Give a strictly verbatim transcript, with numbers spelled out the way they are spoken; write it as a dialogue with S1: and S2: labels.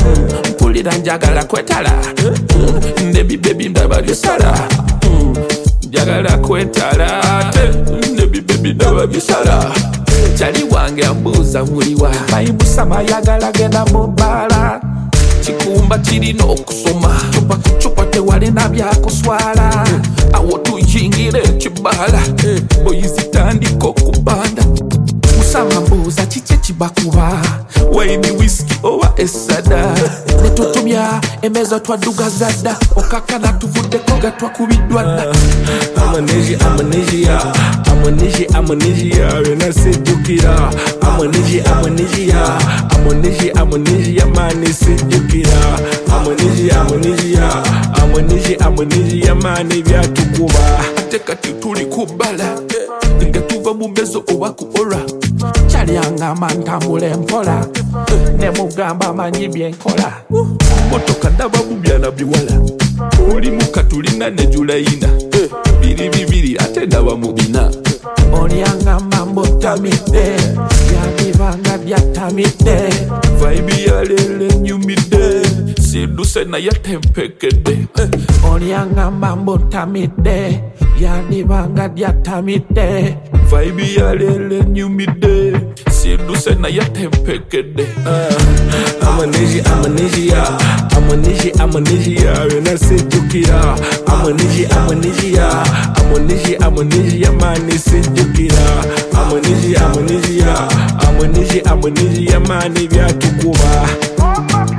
S1: mpulira njagala kwetala nebi bebi ndaba bisala njagala kwetala ate nebi bebi ndaba bisala Chali wange ambuza muliwa Maimusama yagala genda mubala Chikumba chirina okusoma Chupa kuchupa tewale na byakuswala Awo tuyingire chibala Oyizitandiko kubanda Musama mbuza chiche chibakuba Waini whisky owa esada Netutumya emezo twaduga zada Okakana tuvude koga twakubidwada
S2: Amaneji, amanejiya Amaneji, amanejiya Wena sejukira Amaneji, amanejiya Amaneji, amanejiya Mani sejukira Amaneji, amanejiya Amaneji, amanejiya Mani byatukuba
S1: Ate kati tuli kubala Nga tuva mumezo owa kuora Chali angamba ntambule mpola Ne mugamba manyi byenkola Motoka ndaba mubyana biwala Oli muka tulina ne julayina Biri bibiri ate ndaba mubina Oli angamba mbotamide Yabibanga byatamide Vibe ya lele nyumide Siduse na yatempekede Oli angamba mbotamide Yabibanga byatamide Vibe ya lele nyumide Siduse na yatempekede
S2: Amaneji, amanejiya Amaneji, amanejiya Wena sejukira Amaneji, amanejiya Amaneji, amanejiya Mani sejukira Amaneji, amanejiya Amaneji, amanejiya Mani byatukuba